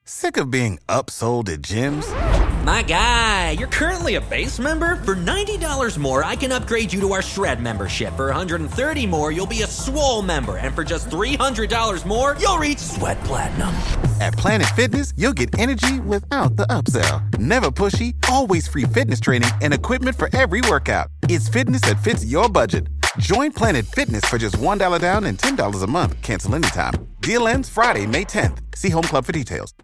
Sick of being upsold at gyms? My guy, you're currently a base member? For $90 more, I can upgrade you to our Shred membership. For $130 more, you'll be a Swole member. And for just $300 more, you'll reach Sweat Platinum. At Planet Fitness, you'll get energy without the upsell. Never pushy, always free fitness training and equipment for every workout. It's fitness that fits your budget. Join Planet Fitness for just $1 down and $10 a month. Cancel anytime. Deal ends Friday, May 10th. See Home Club for details.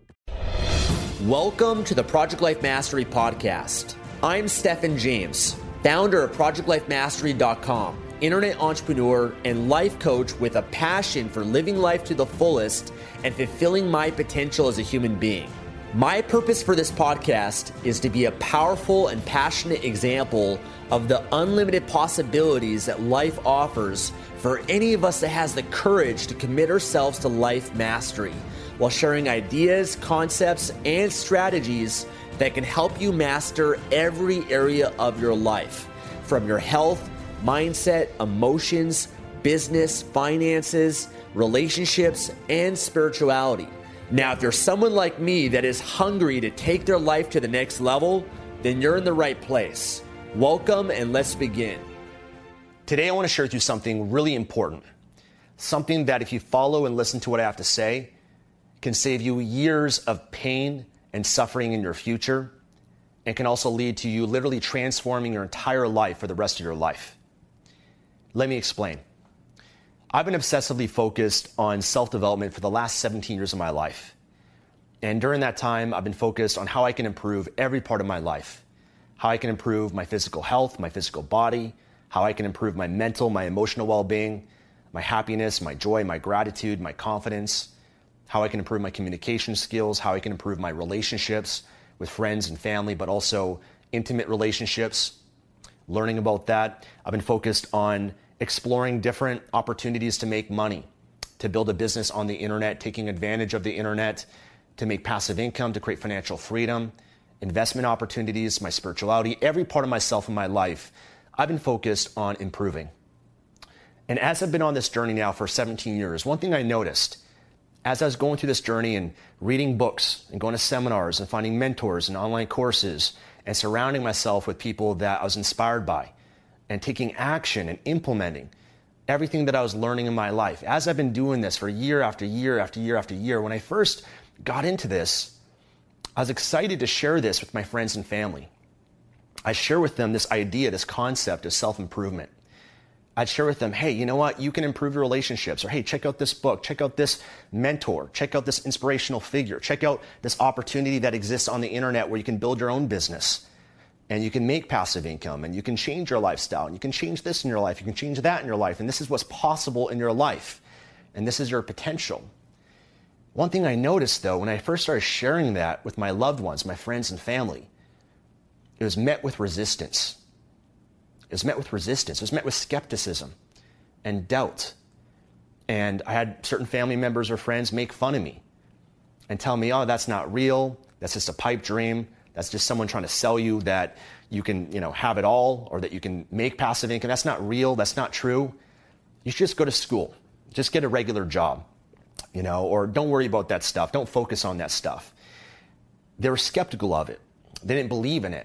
Welcome to the Project Life Mastery Podcast. I'm Stephen James, founder of ProjectLifeMastery.com, internet entrepreneur and life coach with a passion for living life to the fullest and fulfilling my potential as a human being. My purpose for this podcast is to be a powerful and passionate example of the unlimited possibilities that life offers for any of us that has the courage to commit ourselves to life mastery, while sharing ideas, concepts, and strategies that can help you master every area of your life, from your health, mindset, emotions, business, finances, relationships, and spirituality. Now, if you're someone like me that is hungry to take their life to the next level, then you're in the right place. Welcome, and let's begin. Today, I want to share with you something really important. Something that if you follow and listen to what I have to say, can save you years of pain and suffering in your future, and can also lead to you literally transforming your entire life for the rest of your life. Let me explain. I've been obsessively focused on self-development for the last 17 years of my life. And during that time, I've been focused on how I can improve every part of my life. How I can improve my physical health, my physical body, how I can improve my mental, my emotional well-being, my happiness, my joy, my gratitude, my confidence, how I can improve my communication skills, how I can improve my relationships with friends and family, but also intimate relationships, learning about that. I've been focused on exploring different opportunities to make money, to build a business on the internet, taking advantage of the internet, to make passive income, to create financial freedom, investment opportunities, my spirituality, every part of myself and my life, I've been focused on improving. And as I've been on this journey now for 17 years, one thing I noticed as I was going through this journey and reading books and going to seminars and finding mentors and online courses and surrounding myself with people that I was inspired by and taking action and implementing everything that I was learning in my life. As I've been doing this for year after year after year after year, when I first got into this, I was excited to share this with my friends and family. I share with them this idea, this concept of self-improvement. I'd share with them, hey, you know what? You can improve your relationships. Or hey, check out this book. Check out this mentor. Check out this inspirational figure. Check out this opportunity that exists on the internet where you can build your own business and you can make passive income and you can change your lifestyle and you can change this in your life. You can change that in your life. And this is what's possible in your life. And this is your potential. One thing I noticed, though, when I first started sharing that with my loved ones, my friends and family, it was met with resistance. It was met with resistance. It was met with skepticism and doubt. And I had certain family members or friends make fun of me and tell me, oh, that's not real. That's just a pipe dream. That's just someone trying to sell you that you can, have it all or that you can make passive income. That's not real. That's not true. You should just go to school. Just get a regular job, or don't worry about that stuff. Don't focus on that stuff. They were skeptical of it. They didn't believe in it.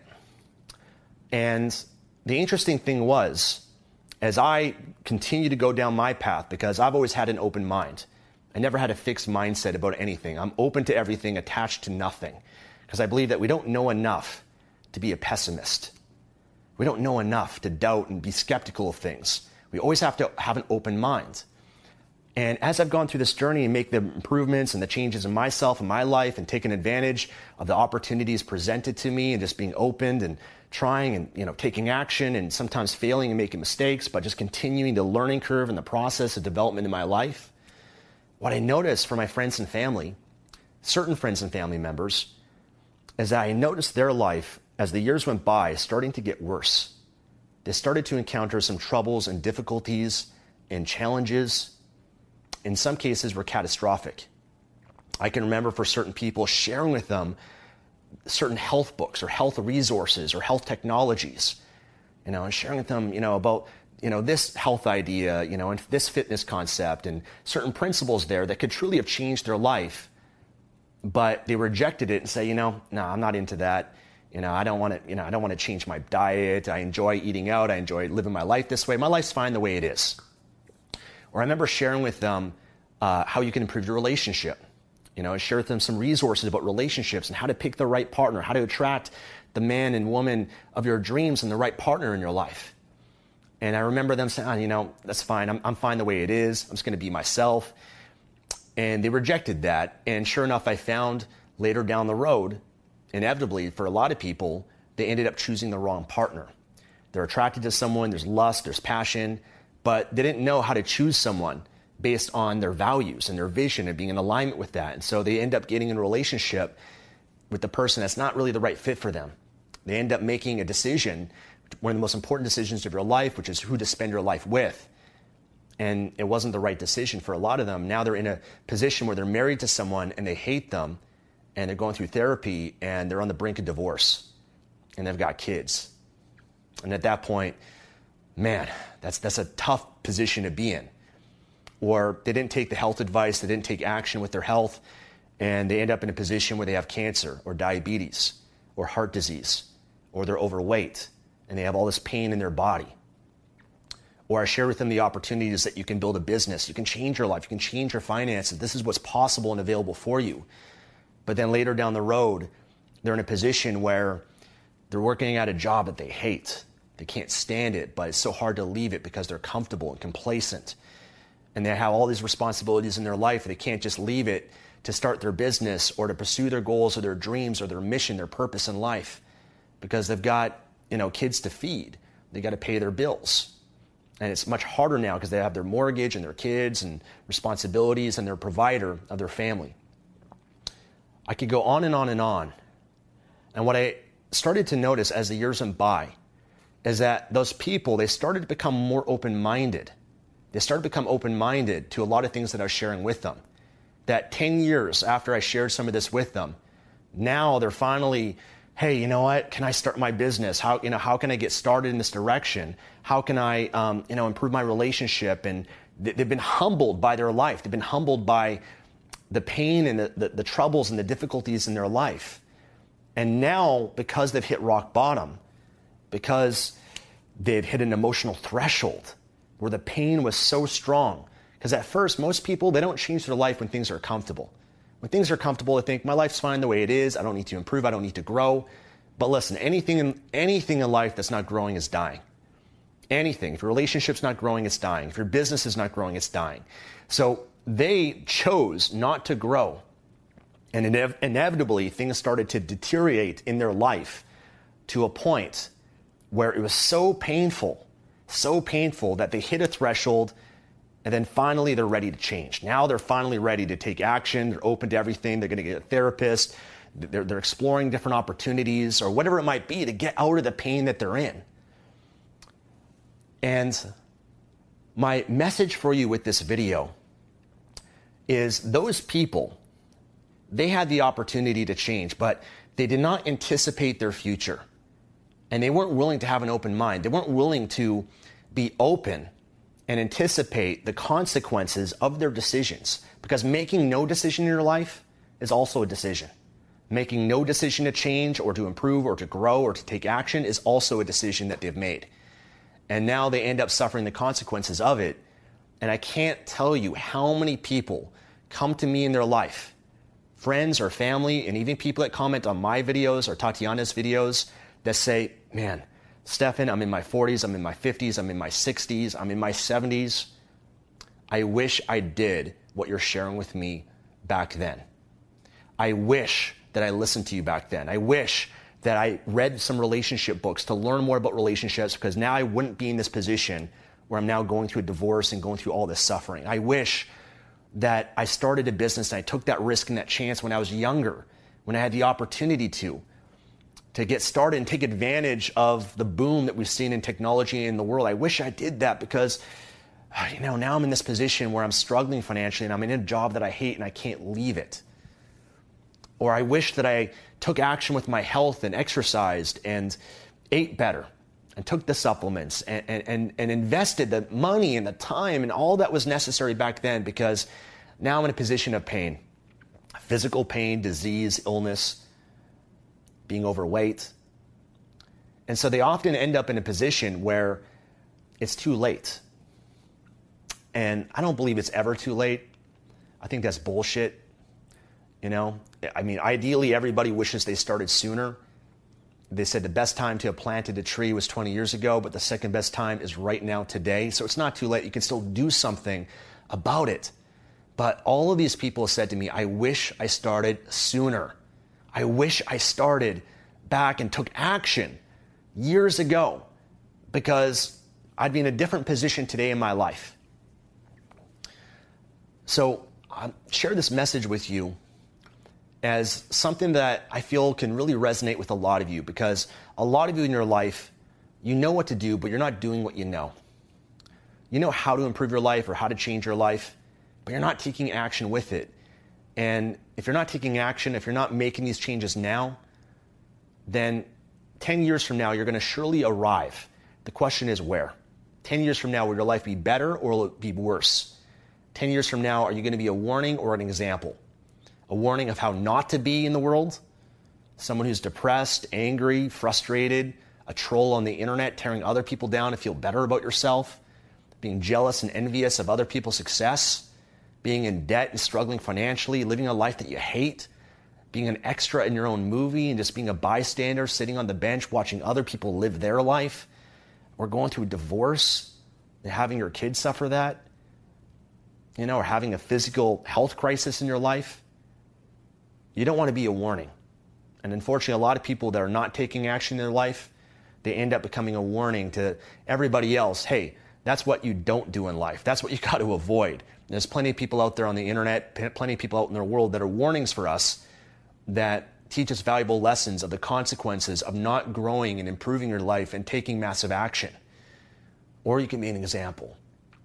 And the interesting thing was, as I continue to go down my path, because I've always had an open mind, I never had a fixed mindset about anything. I'm open to everything, attached to nothing, because I believe that we don't know enough to be a pessimist. We don't know enough to doubt and be skeptical of things. We always have to have an open mind. And as I've gone through this journey and make the improvements and the changes in myself and my life and taken advantage of the opportunities presented to me and just being open and trying and taking action and sometimes failing and making mistakes, but just continuing the learning curve and the process of development in my life, what I noticed for my friends and family, certain friends and family members, is that I noticed their life as the years went by starting to get worse. They started to encounter some troubles and difficulties and challenges. In some cases were catastrophic. I can remember for certain people sharing with them certain health books or health resources or health technologies, and sharing with them, about, this health idea, and this fitness concept and certain principles there that could truly have changed their life but they rejected it and say, no, I'm not into that. I don't want to change my diet. I enjoy eating out. I enjoy living my life this way. My life's fine the way it is. Or I remember sharing with them how you can improve your relationship. I share with them some resources about relationships and how to pick the right partner, how to attract the man and woman of your dreams and the right partner in your life. And I remember them saying, that's fine. I'm fine the way it is. I'm just going to be myself. And they rejected that. And sure enough, I found later down the road, inevitably for a lot of people, they ended up choosing the wrong partner. They're attracted to someone, there's lust, there's passion, but they didn't know how to choose someone based on their values and their vision and being in alignment with that. And so they end up getting in a relationship with the person that's not really the right fit for them. They end up making a decision, one of the most important decisions of your life, which is who to spend your life with. And it wasn't the right decision for a lot of them. Now they're in a position where they're married to someone and they hate them, and they're going through therapy and they're on the brink of divorce and they've got kids. And at that point, man, that's a tough position to be in. Or they didn't take the health advice, they didn't take action with their health, and they end up in a position where they have cancer or diabetes or heart disease, or they're overweight and they have all this pain in their body. Or I share with them the opportunities that you can build a business, you can change your life, you can change your finances. This is what's possible and available for you. But then later down the road, they're in a position where they're working at a job that they hate. They can't stand it, but it's so hard to leave it because they're comfortable and complacent. And they have all these responsibilities in their life. They can't just leave it to start their business or to pursue their goals or their dreams or their mission, their purpose in life, because they've got, kids to feed. They got to pay their bills. And it's much harder now because they have their mortgage and their kids and responsibilities and their provider of their family. I could go on and on and on. And what I started to notice as the years went by is that those people, they started to become more open-minded. They started to become open-minded to a lot of things that I was sharing with them. That 10 years after I shared some of this with them, now they're finally, hey, you know what? Can I start my business? How can I get started in this direction? How can I, improve my relationship? And they've been humbled by their life. They've been humbled by the pain and the troubles and the difficulties in their life. And now, because they've hit rock bottom, because they've hit an emotional threshold where the pain was so strong, because at first, most people, they don't change their life when things are comfortable. When things are comfortable, they think, my life's fine the way it is. I don't need to improve. I don't need to grow. But listen, anything in life that's not growing is dying. Anything. If your relationship's not growing, it's dying. If your business is not growing, it's dying. So they chose not to grow. And inevitably, things started to deteriorate in their life to a point where it was so painful that they hit a threshold, and then finally they're ready to change. Now they're finally ready to take action. They're open to everything. They're going to get a therapist. They're exploring different opportunities or whatever it might be to get out of the pain that they're in. And my message for you with this video is those people, they had the opportunity to change, but they did not anticipate their future. And they weren't willing to have an open mind. They weren't willing to be open and anticipate the consequences of their decisions. Because making no decision in your life is also a decision. Making no decision to change or to improve or to grow or to take action is also a decision that they've made. And now they end up suffering the consequences of it. And I can't tell you how many people come to me in their life, friends or family, and even people that comment on my videos or Tatiana's videos that say, man, Stefan, I'm in my 40s, I'm in my 50s, I'm in my 60s, I'm in my 70s. I wish I did what you're sharing with me back then. I wish that I listened to you back then. I wish that I read some relationship books to learn more about relationships, because now I wouldn't be in this position where I'm now going through a divorce and going through all this suffering. I wish that I started a business and I took that risk and that chance when I was younger, when I had the opportunity to get started and take advantage of the boom that we've seen in technology in the world. I wish I did that, because now I'm in this position where I'm struggling financially and I'm in a job that I hate and I can't leave it. Or I wish that I took action with my health and exercised and ate better and took the supplements and invested the money and the time and all that was necessary back then, because now I'm in a position of pain, physical pain, disease, illness, being overweight. And so they often end up in a position where it's too late. And I don't believe it's ever too late. I think that's bullshit. Ideally, everybody wishes they started sooner. They said the best time to have planted a tree was 20 years ago, but the second best time is right now, today. So it's not too late. You can still do something about it. But all of these people said to me, I wish I started sooner. I wish I started back and took action years ago, because I'd be in a different position today in my life. So I share this message with you as something that I feel can really resonate with a lot of you, because a lot of you in your life, you know what to do, but you're not doing what you know. You know how to improve your life or how to change your life, but you're not taking action with it. And if you're not taking action, if you're not making these changes now, then 10 years from now, you're going to surely arrive. The question is where? 10 years from now, will your life be better or will it be worse? 10 years from now, are you going to be a warning or an example? A warning of how not to be in the world? Someone who's depressed, angry, frustrated, a troll on the internet, tearing other people down to feel better about yourself, being jealous and envious of other people's success, being in debt and struggling financially, living a life that you hate, being an extra in your own movie and just being a bystander, sitting on the bench watching other people live their life, or going through a divorce and having your kids suffer that, or having a physical health crisis in your life. You don't want to be a warning. And unfortunately, a lot of people that are not taking action in their life, they end up becoming a warning to everybody else. Hey, that's what you don't do in life. That's what you got to avoid. There's plenty of people out there on the internet, plenty of people out in the world that are warnings for us, that teach us valuable lessons of the consequences of not growing and improving your life and taking massive action. Or you can be an example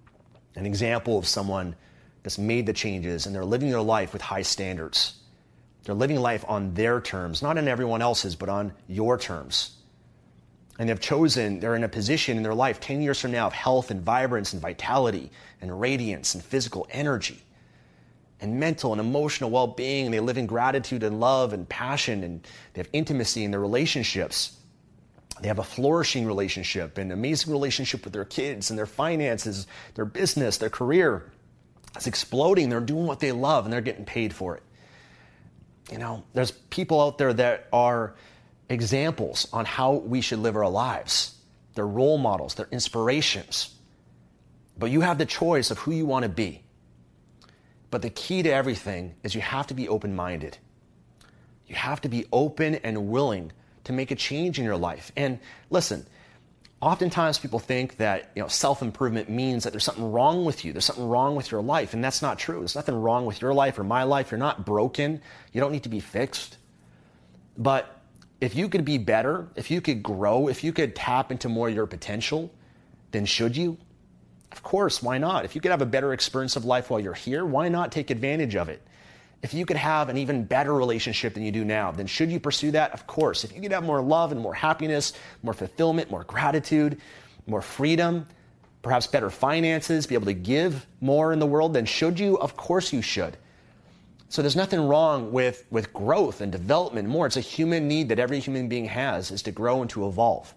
of someone that's made the changes and they're living their life with high standards. They're living life on their terms, not on everyone else's, but on your terms. And they're in a position in their life 10 years from now of health and vibrance and vitality and radiance and physical energy and mental and emotional well-being, and they live in gratitude and love and passion, and they have intimacy in their relationships. They have a flourishing relationship, an amazing relationship with their kids and their finances, their business, their career. It's exploding. They're doing what they love and they're getting paid for it. There's people out there that are examples on how we should live our lives. They're role models, they're inspirations. But you have the choice of who you want to be. But the key to everything is you have to be open-minded. You have to be open and willing to make a change in your life. And listen, oftentimes people think that self-improvement means that there's something wrong with you. There's something wrong with your life, and that's not true. There's nothing wrong with your life or my life. You're not broken. You don't need to be fixed. But if you could be better, if you could grow, if you could tap into more of your potential, then should you? Of course, why not? If you could have a better experience of life while you're here, why not take advantage of it? If you could have an even better relationship than you do now, then should you pursue that? Of course. If you could have more love and more happiness, more fulfillment, more gratitude, more freedom, perhaps better finances, be able to give more in the world, then should you? Of course you should. So there's nothing wrong with growth and development more. It's a human need that every human being has, is to grow and to evolve.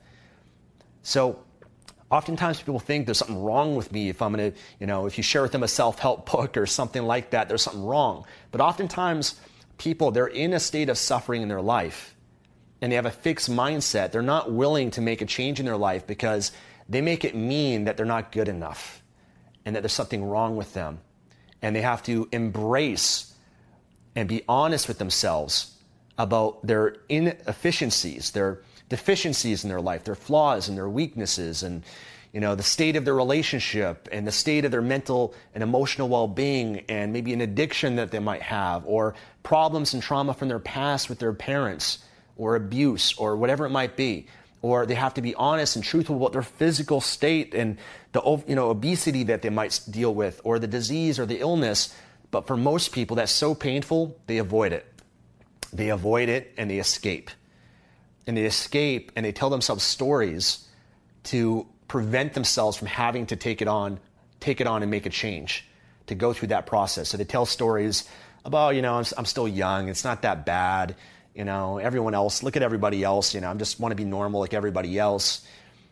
So oftentimes people think there's something wrong with me if I'm going to, if you share with them a self-help book or something like that, there's something wrong. But oftentimes people, they're in a state of suffering in their life and they have a fixed mindset. They're not willing to make a change in their life because they make it mean that they're not good enough and that there's something wrong with them. And they have to embrace and be honest with themselves about their inefficiencies, their deficiencies in their life, their flaws and their weaknesses, and the state of their relationship and the state of their mental and emotional well-being, and maybe an addiction that they might have, or problems and trauma from their past with their parents, or abuse, or whatever it might be. Or they have to be honest and truthful about their physical state and the obesity that they might deal with, or the disease or the illness. But for most people, that's so painful, they avoid it. They avoid it and they escape. And they escape and they tell themselves stories to prevent themselves from having to take it on and make a change, to go through that process. So they tell stories about, I'm still young. It's not that bad. Everyone else, look at everybody else. I just want to be normal like everybody else.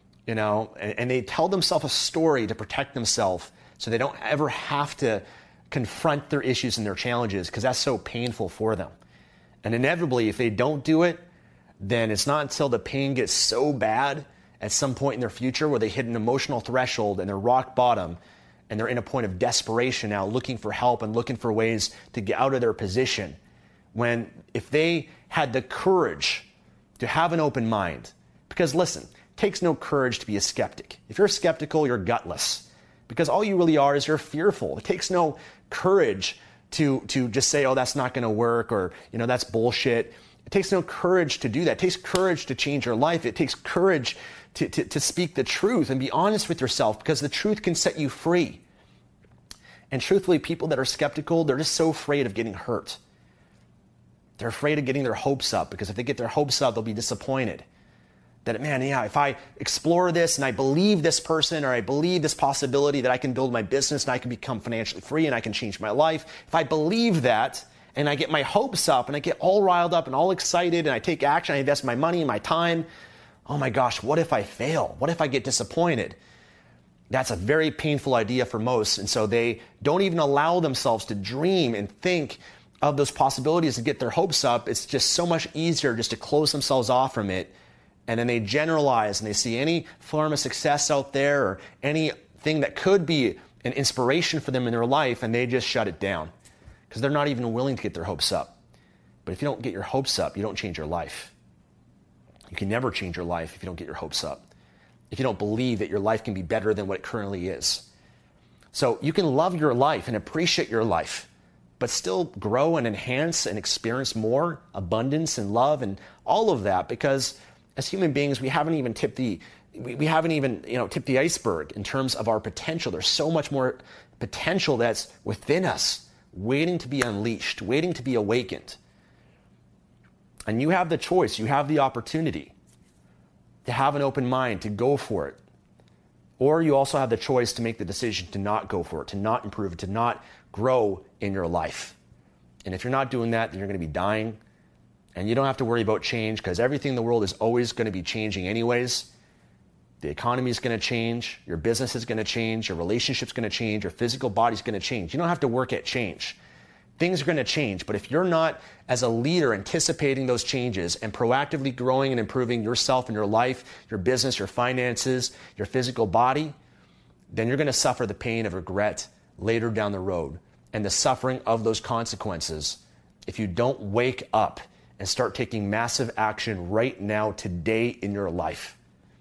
And they tell themselves a story to protect themselves so they don't ever have to confront their issues and their challenges, because that's so painful for them. And inevitably, if they don't do it, then it's not until the pain gets so bad at some point in their future where they hit an emotional threshold and they're rock bottom and they're in a point of desperation now, looking for help and looking for ways to get out of their position. When if they had the courage to have an open mind, because listen, it takes no courage to be a skeptic. If you're skeptical, you're gutless, because all you really are is you're fearful. It takes no courage to just say, oh, that's not going to work, or that's bullshit. It takes no courage to do that. It takes courage to change your life. It takes courage to speak the truth and be honest with yourself, because the truth can set you free. And truthfully, people that are skeptical, they're just so afraid of getting hurt. They're afraid of getting their hopes up, because if they get their hopes up, they'll be disappointed. That, if I explore this and I believe this person, or I believe this possibility that I can build my business and I can become financially free and I can change my life, if I believe that and I get my hopes up and I get all riled up and all excited and I take action, I invest my money and my time, oh my gosh, what if I fail? What if I get disappointed? That's a very painful idea for most. And so they don't even allow themselves to dream and think of those possibilities and get their hopes up. It's just so much easier just to close themselves off from it. And then they generalize and they see any form of success out there or anything that could be an inspiration for them in their life, and they just shut it down because they're not even willing to get their hopes up. But if you don't get your hopes up, you don't change your life. You can never change your life if you don't get your hopes up, if you don't believe that your life can be better than what it currently is. So you can love your life and appreciate your life, but still grow and enhance and experience more abundance and love and all of that, because as human beings, we haven't even tipped the iceberg in terms of our potential. There's so much more potential that's within us, waiting to be unleashed, waiting to be awakened. And you have the choice, you have the opportunity to have an open mind, to go for it. Or you also have the choice to make the decision to not go for it, to not improve it, to not grow in your life. And if you're not doing that, then you're going to be dying. And you don't have to worry about change, because everything in the world is always going to be changing anyways. The economy is going to change. Your business is going to change. Your relationship's going to change. Your physical body's going to change. You don't have to work at change. Things are going to change. But if you're not, as a leader, anticipating those changes and proactively growing and improving yourself and your life, your business, your finances, your physical body, then you're going to suffer the pain of regret later down the road and the suffering of those consequences if you don't wake up and start taking massive action right now, today in your life.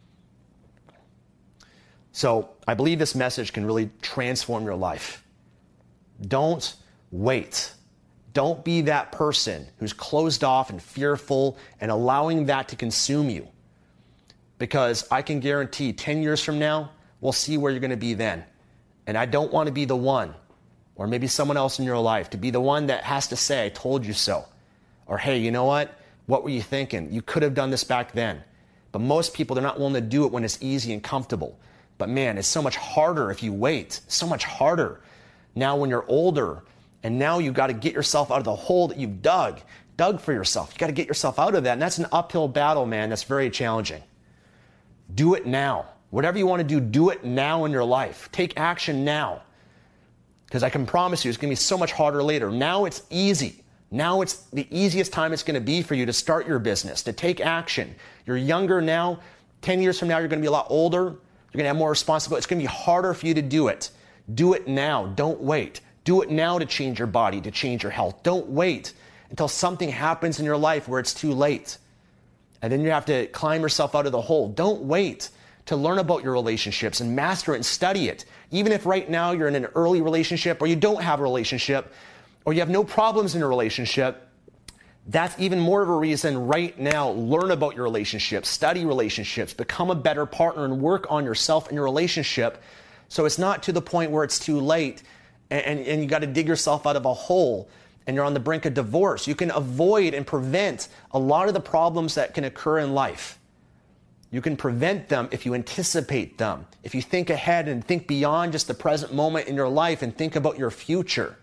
So I believe this message can really transform your life. Don't wait. Don't be that person who's closed off and fearful and allowing that to consume you. Because I can guarantee 10 years from now, we'll see where you're going to be then. And I don't want to be the one, or maybe someone else in your life, to be the one that has to say, I told you so. Or, hey, you know what? What were you thinking? You could have done this back then. But most people, they're not willing to do it when it's easy and comfortable. But man, it's so much harder if you wait. So much harder now when you're older. And now you've got to get yourself out of the hole that you've dug for yourself. You got to get yourself out of that. And that's an uphill battle, man. That's very challenging. Do it now. Whatever you want to do it now in your life. Take action now. Because I can promise you, it's going to be so much harder later. Now it's easy. Now it's the easiest time it's going to be for you to start your business, to take action. You're younger now. 10 years from now, you're going to be a lot older. You're going to have more responsibility. It's going to be harder for you to do it. Do it now. Don't wait. Do it now to change your body, to change your health. Don't wait until something happens in your life where it's too late. And then you have to climb yourself out of the hole. Don't wait to learn about your relationships and master it and study it. Even if right now you're in an early relationship, or you don't have a relationship, or you have no problems in a relationship, that's even more of a reason right now. Learn about your relationships, study relationships, become a better partner, and work on yourself and your relationship, so it's not to the point where it's too late and you got to dig yourself out of a hole and you're on the brink of divorce. You can avoid and prevent a lot of the problems that can occur in life. You can prevent them if you anticipate them, if you think ahead and think beyond just the present moment in your life and think about your future.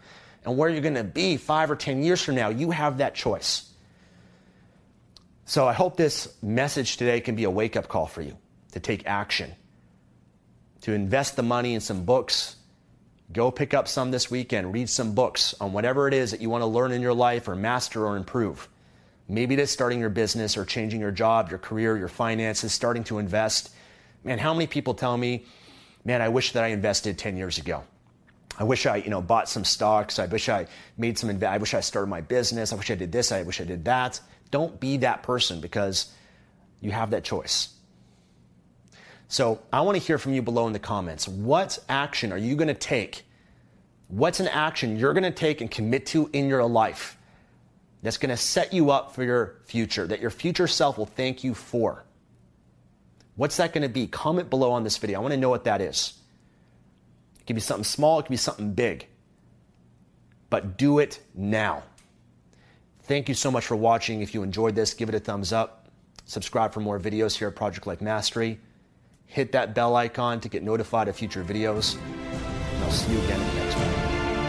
and where you're going to be 5 or 10 years from now. You have that choice. So I hope this message today can be a wake-up call for you to take action, to invest the money in some books. Go pick up some this weekend. Read some books on whatever it is that you want to learn in your life or master or improve. Maybe it is starting your business or changing your job, your career, your finances, starting to invest. Man, how many people tell me, man, I wish that I invested 10 years ago. I wish I, bought some stocks. I wish I made some, I wish I started my business. I wish I did this. I wish I did that. Don't be that person, because you have that choice. So I want to hear from you below in the comments. What action are you going to take? What's an action you're going to take and commit to in your life that's going to set you up for your future, that your future self will thank you for? What's that going to be? Comment below on this video. I want to know what that is. It could be something small. It could be something big. But do it now. Thank you so much for watching. If you enjoyed this, give it a thumbs up. Subscribe for more videos here at Project Life Mastery. Hit that bell icon to get notified of future videos. And I'll see you again in the next one.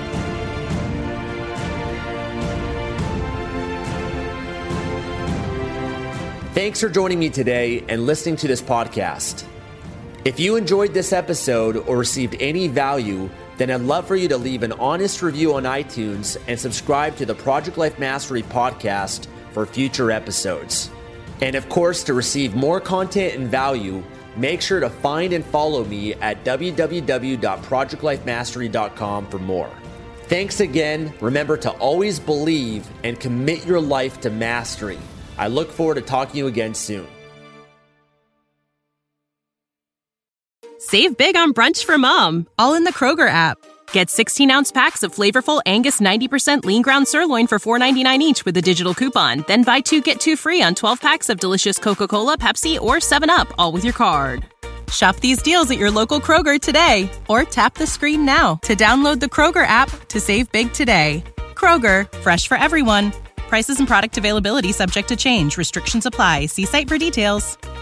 Thanks for joining me today and listening to this podcast. If you enjoyed this episode or received any value, then I'd love for you to leave an honest review on iTunes and subscribe to the Project Life Mastery podcast for future episodes. And of course, to receive more content and value, make sure to find and follow me at www.projectlifemastery.com for more. Thanks again. Remember to always believe and commit your life to mastery. I look forward to talking to you again soon. Save big on brunch for mom, all in the Kroger app. Get 16-ounce packs of flavorful Angus 90% lean ground sirloin for $4.99 each with a digital coupon. Then buy 2, get 2 free on 12 packs of delicious Coca-Cola, Pepsi, or 7-Up, all with your card. Shop these deals at your local Kroger today, or tap the screen now to download the Kroger app to save big today. Kroger, fresh for everyone. Prices and product availability subject to change. Restrictions apply. See site for details.